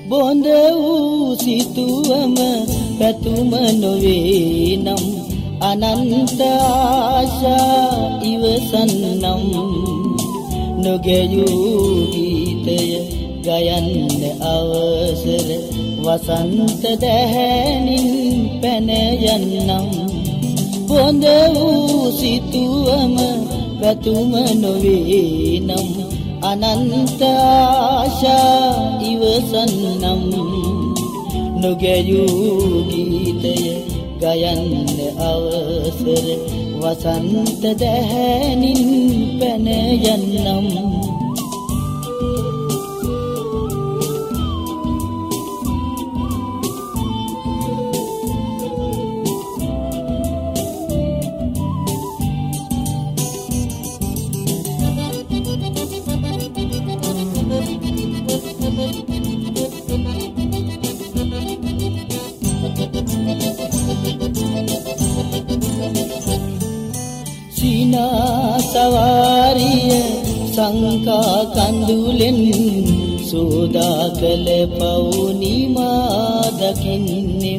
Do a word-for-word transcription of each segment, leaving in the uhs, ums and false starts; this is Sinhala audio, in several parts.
බොඳ වූ සිතුවම පැතුම නොවේ නම් අනන්ත ආශා ඉවසන්නම් නොගැයූ ගීතය ගයන්න අවසර වසන්ත දැහැනින් පැන යන්නම් බොඳ වූ සිතුවම පැතුම නොවේ නම් අනන්ත ආශා ඉවසන්නම් නොගැයූ ගීතය ගයන්න අවසර වසන්ත දැහැනින් පැන යන්නම් සීනා සවාරිය සංකා කඳුලෙන් සෝදා කළ පවුනිමා දකින්නෙම්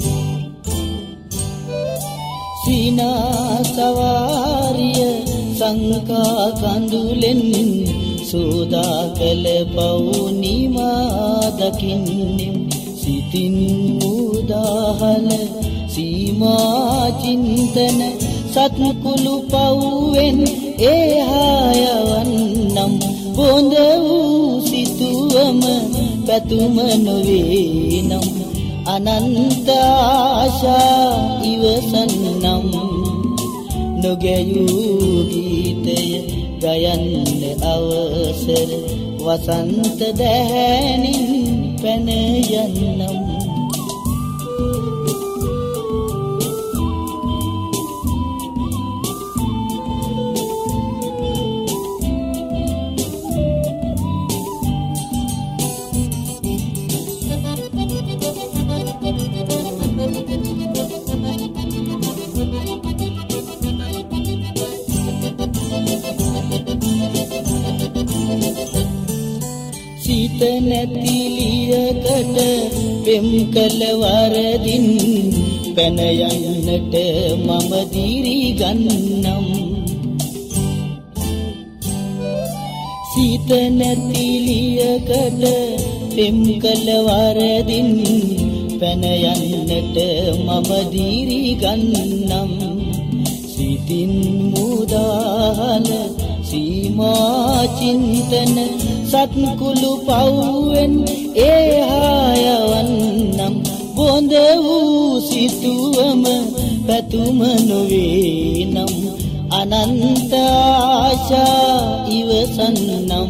සීනා සවාරිය සංකා කඳුලෙන් සෝදා කළ පවුනිමා දකින්නෙම් සිතින් උදාහල සීමා චින්තන සත්කුළු පව්වෙන් ඒහායවන්නම් බොඳ වූ සිතුවම පැතුම නොවේ නම් අනන්ත ආශා ඉවසන්නම් නොගැයූ ගීතය ගයන්න අවසර වසන්ත දැහැනින් පැන යන්නම් සිත නැතිලියකට පෙම් කළ වරදින් පැන යන්නට මම දිරි ගන්නම් සිත නැතිලියකට පෙම් කළ වරදින් පැන යන්නට මම දිරි ගන්නම් සිතින් මුදාහල සීමා චින්තන සත්කුළු පව්වෙන් ඒහායවන්නම් බොඳ වූ සිතුවම පැතුම නොවේ නම් අනන්ත ආශා ඉවසන්නම්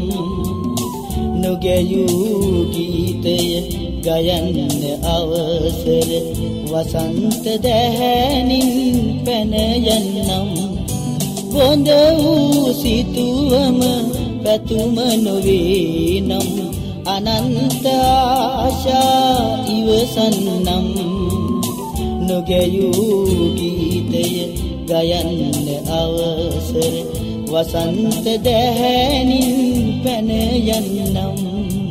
නොගැයූ ගීතය ගයන්න අවසර වසන්ත දැහැනින් පැන යන්නම් බොඳ වූ සිතුවම පැතුම නොවේ නම් අනන්ත ආශා ඉවසන්නම් නොගැයූ ගීතය ගයන්න අවසර වසන්ත දැහැනින් පැන යන්නම්